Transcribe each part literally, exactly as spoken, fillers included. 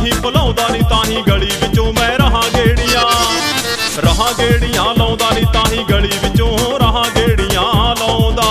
नहीं भुलाउंदा नी ताही गली विचों मैं रहां गेड़ियां रहां गेड़ियां लाउंदा नी ताही गली विचों रहां गेड़ियां लाउंदा।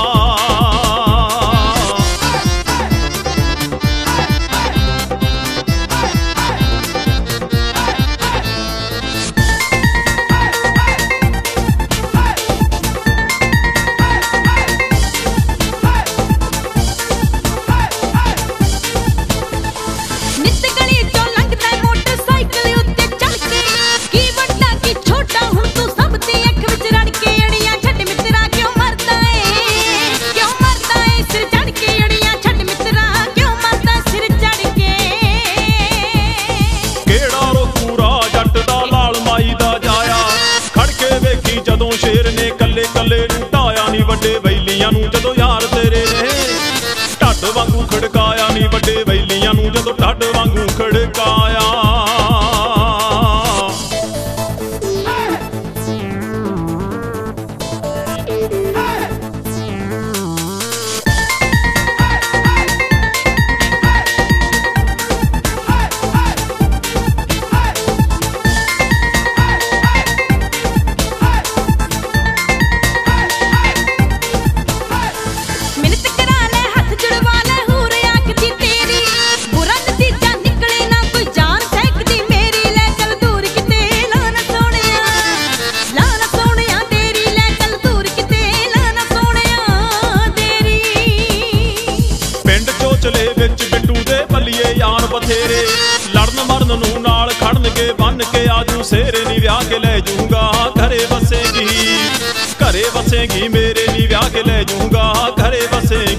जदों शेर ने कले कले नूं ढाया नी वड्डे बैलियां नूं जदों यार तेरे ने ढड्ड वांगू खड़काया नी वड्डे बैलियां नूं जदों ढड्ड वांगू खड़काया। चले विच बिट्टू दे बल्लिए यार बथेरे लड़न मरन नूं नाल खड़नगे बन के आजू सेरे नी व्याह के ले जूंगा घरे बसेगी घरे बसेगी मेरे नी व्याह के ले जूंगा घरे बसे